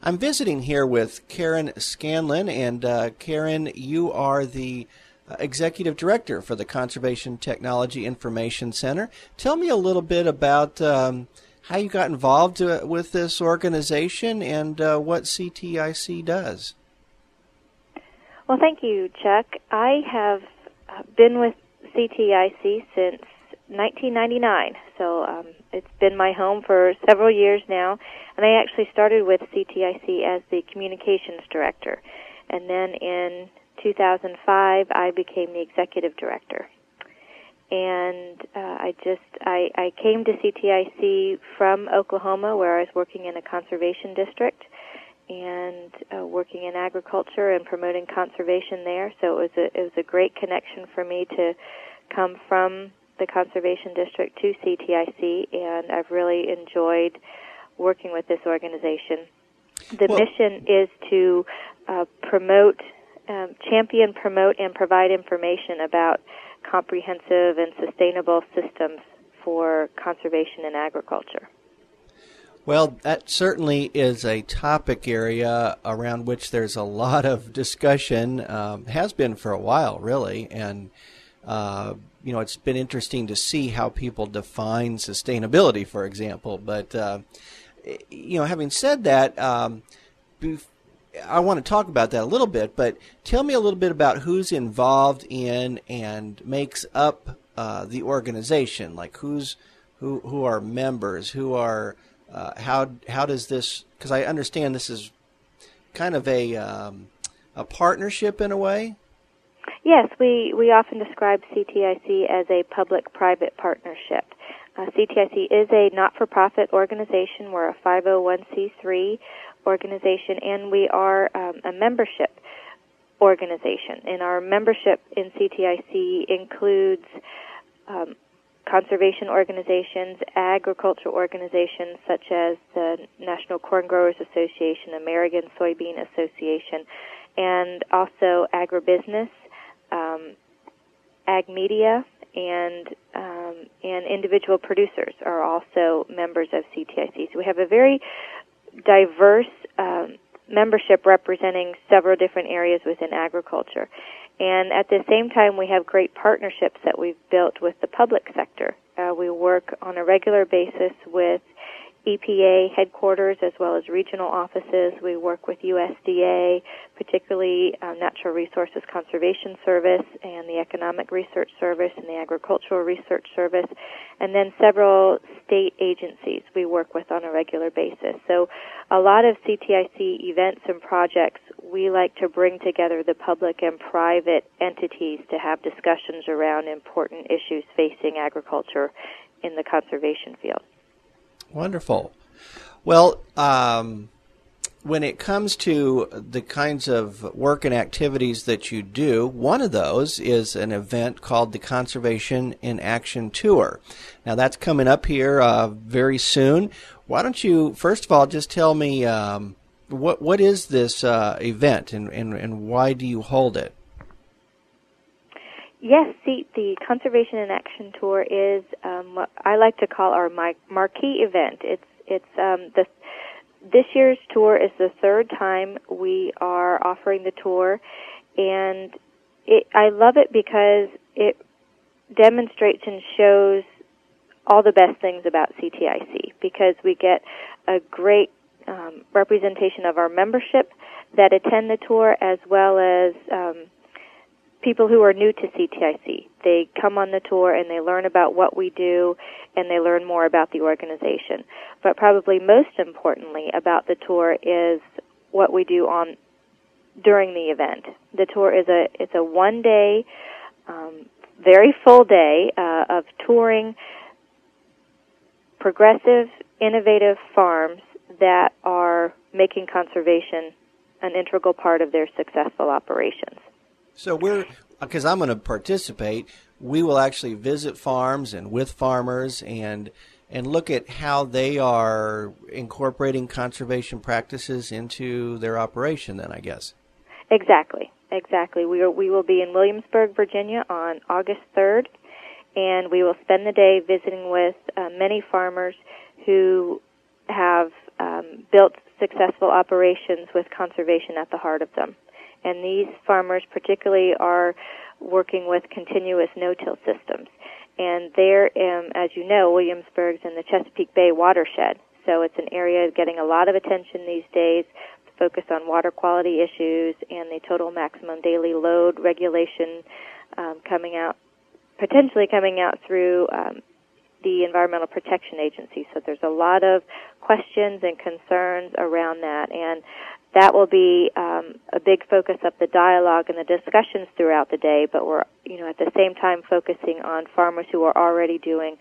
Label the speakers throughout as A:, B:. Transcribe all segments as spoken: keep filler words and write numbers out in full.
A: I'm visiting here with Karen Scanlon, and uh, Karen, you are the uh, Executive Director for the Conservation Technology Information Center. Tell me a little bit about um, how you got involved uh, with this organization and uh, what C T I C does.
B: Well, thank you, Chuck. I have been with C T I C since nineteen ninety-nine, so um, it's been my home for several years now, and I actually started with C T I C as the Communications Director, and then in two thousand five I became the Executive Director. And uh, I just, I, I came to C T I C from Oklahoma, where I was working in a conservation district, and uh, working in agriculture and promoting conservation there. So it was a it was a great connection for me to come from the conservation district to C T I C, and I've really enjoyed working with this organization. The well, mission is to uh, promote, um, champion, promote, and provide information about comprehensive and sustainable systems for conservation and agriculture.
A: Well, that certainly is a topic area around which there's a lot of discussion, um, has been for a while, really, and, uh, you know, it's been interesting to see how people define sustainability, for example. But, uh, you know, having said that, um, I want to talk about that a little bit, but tell me a little bit about who's involved in and makes up uh, the organization, like who's who, who are members, who are... Uh, how how does this? Because I understand this is kind of a um, a partnership in a way.
B: Yes, we, we often describe C T I C as a public-private partnership. Uh, C T I C is a not-for-profit organization. We're a five oh one c three organization, and we are um, a membership organization. And our membership in C T I C includes um, conservation organizations, agriculture organizations such as the National Corn Growers Association, American Soybean Association, and also agribusiness, um, ag media, and um, and individual producers are also members of C T I C. So we have a very diverse um, membership representing several different areas within agriculture. And at the same time, we have great partnerships that we've built with the public sector. Uh, we work on a regular basis with E P A headquarters as well as regional offices. We work with U S D A, particularly uh, Natural Resources Conservation Service and the Economic Research Service and the Agricultural Research Service, and then several state agencies we work with on a regular basis. So a lot of C T I C events and projects, we like to bring together the public and private entities to have discussions around important issues facing agriculture in the conservation field.
A: Wonderful. Well, um, when it comes to the kinds of work and activities that you do, one of those is an event called the Conservation in Action Tour. Now, that's coming up here uh, very soon. Why don't you, first of all, just tell me um, what what is this uh, event and, and, and why do you hold it?
B: Yes, see, the Conservation in Action Tour is um, what I like to call our marquee event. It's it's um, the this year's tour is the third time we are offering the tour, and it, I love it because it demonstrates and shows all the best things about C T I C, because we get a great um, representation of our membership that attend the tour, as well as um, people who are new to C T I C. They come on the tour and they learn about what we do, and they learn more about the organization. But probably most importantly about the tour is what we do on during the event. The tour is a it's a one day, um, very full day uh, of touring progressive, innovative farms that are making conservation an integral part of their successful operations.
A: So we're, because I'm going to participate, we will actually visit farms and with farmers and and look at how they are incorporating conservation practices into their operation then, I guess.
B: Exactly, exactly. We are, we will be in Williamsburg, Virginia on August third, and we will spend the day visiting with uh, many farmers who have um, built successful operations with conservation at the heart of them. And these farmers particularly are working with continuous no-till systems. And there, um, as you know, Williamsburg's in the Chesapeake Bay watershed. So it's an area getting a lot of attention these days, focused on water quality issues and the total maximum daily load regulation um, coming out, potentially coming out through um, the Environmental Protection Agency. So there's a lot of questions and concerns around that. And that will be um, a big focus of the dialogue and the discussions throughout the day, but we're, you know, at the same time focusing on farmers who are already doing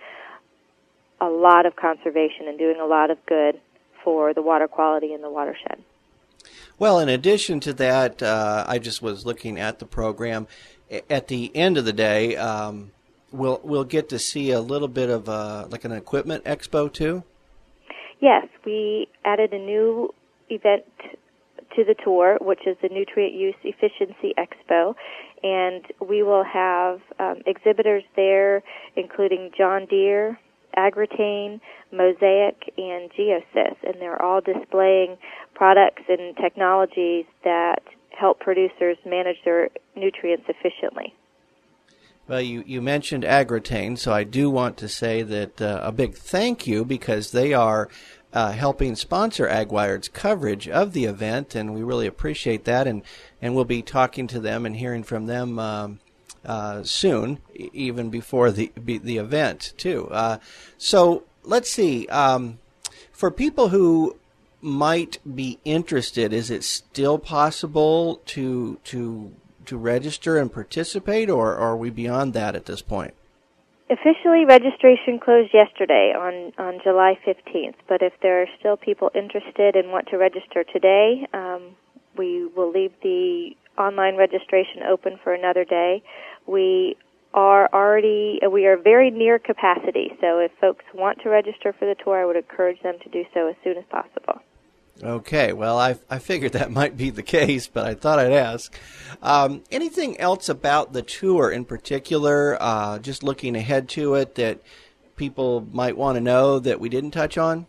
B: a lot of conservation and doing a lot of good for the water quality in the watershed.
A: Well, in addition to that, uh, I just was looking at the program. At the end of the day, um, we'll we'll get to see a little bit of a, like an equipment expo too?
B: Yes, we added a new event to the tour, which is the Nutrient Use Efficiency Expo, and we will have um, exhibitors there, including John Deere, Agritane, Mosaic, and Geosys, and they're all displaying products and technologies that help producers manage their nutrients efficiently.
A: Well, you, you mentioned Agritane, so I do want to say that uh, a big thank you, because they are uh, helping sponsor AgWired's coverage of the event, and we really appreciate that, and, and we'll be talking to them and hearing from them um, uh, soon, e- even before the be, the event, too. Uh, so let's see. Um, for people who might be interested, is it still possible to to to register and participate, or, or are we beyond that at this point?
B: Officially, registration closed yesterday on, on July fifteenth, but if there are still people interested and want to register today, um, we will leave the online registration open for another day. We are already, we are very near capacity, so if folks want to register for the tour, I would encourage them to do so as soon as possible.
A: Okay, well, I, I figured that might be the case, but I thought I'd ask. Um, anything else about the tour in particular, uh, just looking ahead to it, that people might want to know that we didn't touch on?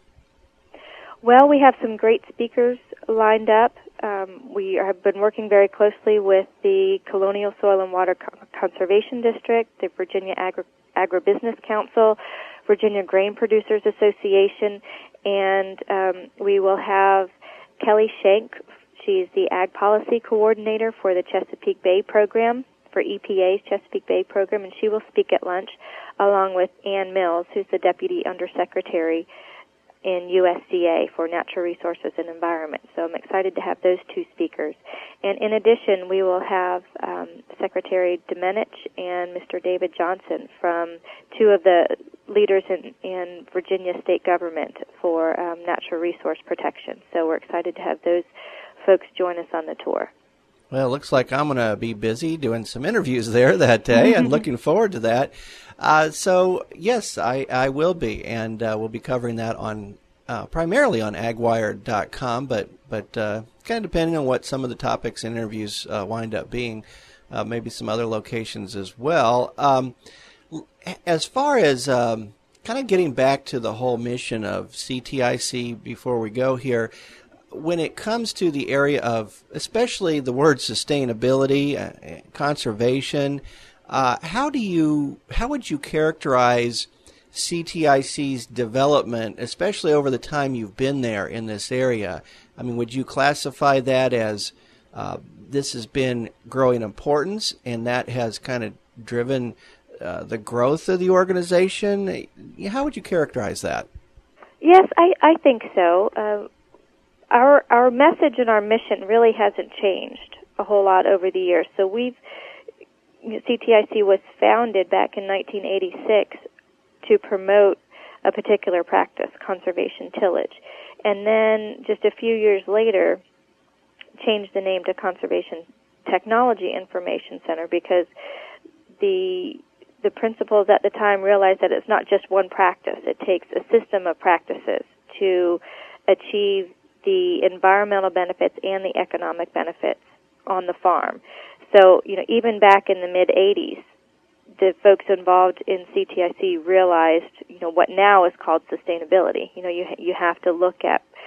B: Well, we have some great speakers lined up. Um, we have been working very closely with the Colonial Soil and Water Conservation District, the Virginia Agri- Agribusiness Council, Virginia Grain Producers Association, and um, we will have Kelly Shank. She's the Ag Policy Coordinator for the Chesapeake Bay Program, for E P A's Chesapeake Bay Program, and she will speak at lunch, along with Ann Mills, who's the Deputy Undersecretary in U S D A for Natural Resources and Environment. So I'm excited to have those two speakers. And in addition, we will have um, Secretary Domenech and Mister David Johnson from two of the leaders in, in Virginia state government for um, natural resource protection. So we're excited to have those folks join us on the tour.
A: Well, it looks like I'm going to be busy doing some interviews there that day. I'm looking forward to that. Uh, so, yes, I, I will be, and uh, we'll be covering that on uh, primarily on ag wired dot com, but, but uh, kind of depending on what some of the topics and interviews uh, wind up being, uh, maybe some other locations as well. Um, as far as um, kind of getting back to the whole mission of C T I C before we go here, when it comes to the area of, especially the word sustainability, uh, conservation, uh, how do you, how would you characterize C T I C's development, especially over the time you've been there in this area? I mean, would you classify that as uh, this has been growing importance, and that has kind of driven uh, the growth of the organization? How would you characterize that? Yes,
B: I, I think so. Uh, Our our message and our mission really hasn't changed a whole lot over the years. So we've C T I C was founded back in nineteen eighty-six to promote a particular practice, conservation tillage, and then just a few years later changed the name to Conservation Technology Information Center, because the the principals at the time realized that it's not just one practice. It takes a system of practices to achieve the environmental benefits and the economic benefits on the farm. So, you know, even back in the mid-eighties, the folks involved in C T I C realized, you know, what now is called sustainability. You know, you you have to look at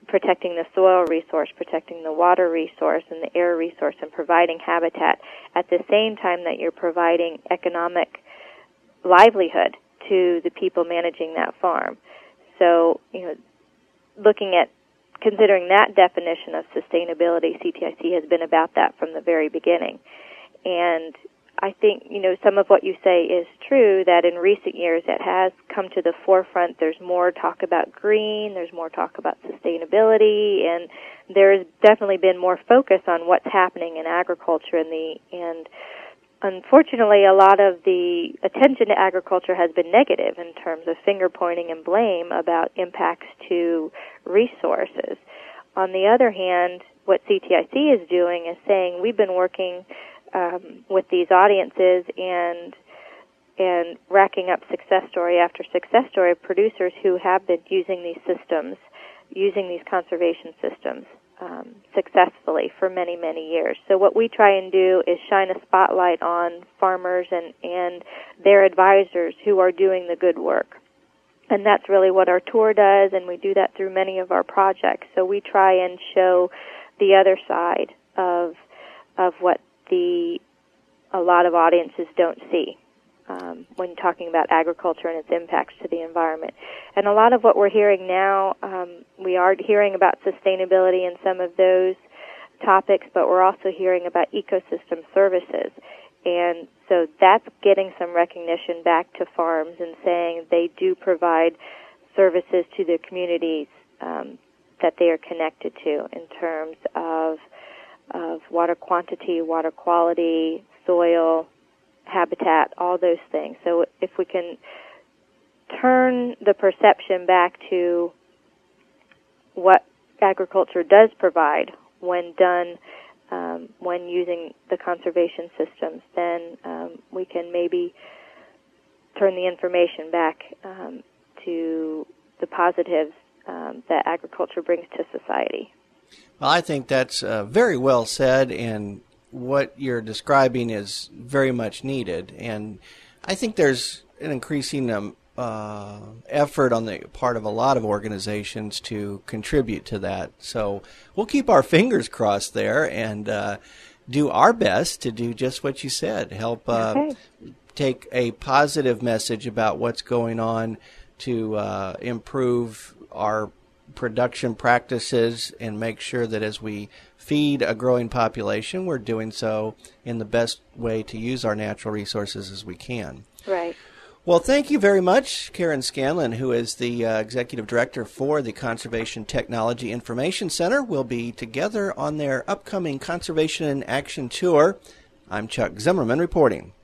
B: protecting the soil resource, protecting the water resource and the air resource, and providing habitat at the same time that you're providing economic livelihood to the people managing that farm. So, you know, looking at, considering that definition of sustainability, C T I C has been about that from the very beginning. And I think, you know, some of what you say is true, that in recent years it has come to the forefront. There's more talk about green, there's more talk about sustainability, and there's definitely been more focus on what's happening in agriculture, and the and unfortunately, a lot of the attention to agriculture has been negative in terms of finger-pointing and blame about impacts to resources. On the other hand, what C T I C is doing is saying we've been working um, with these audiences and and racking up success story after success story of producers who have been using these systems, using these conservation systems Um, successfully for many, many years. So what we try and do is shine a spotlight on farmers and, and their advisors who are doing the good work. And that's really what our tour does, and we do that through many of our projects. So we try and show the other side of of what the a lot of audiences don't see um, when talking about agriculture and its impacts to the environment. And a lot of what we're hearing now, um, we are hearing about sustainability in some of those topics, but we're also hearing about ecosystem services. And so that's getting some recognition back to farms and saying they do provide services to the communities um, that they are connected to in terms of, of water quantity, water quality, soil, habitat, all those things. So if we can turn the perception back to what agriculture does provide when done, um, when using the conservation systems, then um, we can maybe turn the information back um, to the positives um, that agriculture brings to society.
A: Well, I think that's uh, very well said, and what you're describing is very much needed. And I think there's an increasing um, uh, effort on the part of a lot of organizations to contribute to that. So we'll keep our fingers crossed there and uh, do our best to do just what you said, help uh,
B: okay.
A: take a positive message about what's going on to uh, improve our production practices and make sure that as we feed a growing population, we're doing so in the best way to use our natural resources as we can.
B: Right.
A: Well, thank you very much, Karen Scanlon, who is the uh, Executive Director for the Conservation Technology Information Center. We'll be together on their upcoming Conservation in Action Tour. I'm Chuck Zimmerman reporting.